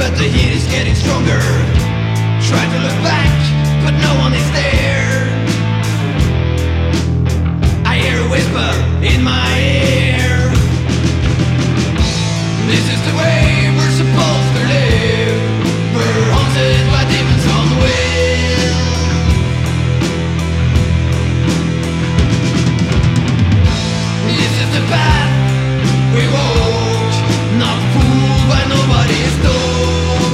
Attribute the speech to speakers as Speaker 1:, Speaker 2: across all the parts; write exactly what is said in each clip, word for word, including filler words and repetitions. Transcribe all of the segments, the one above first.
Speaker 1: but the heat is getting stronger. Try to look back, but no one is there. I hear a whisper in my ear. This is the way we're supposed to live. We're haunted by demons on the will. This is the path we walk, not fooled by nobody's door.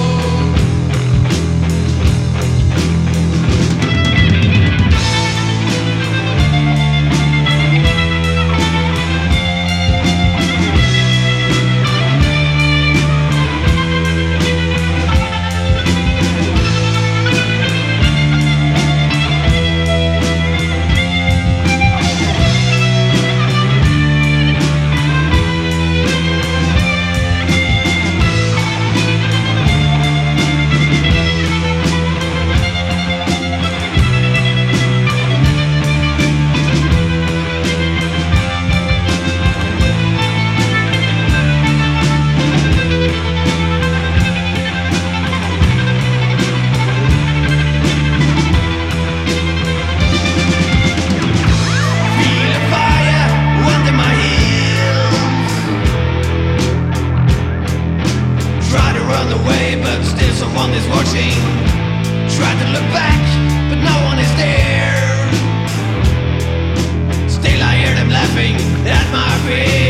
Speaker 1: Away, but still someone is watching. Try to look back, but no one is there. Still I hear them laughing at my feet.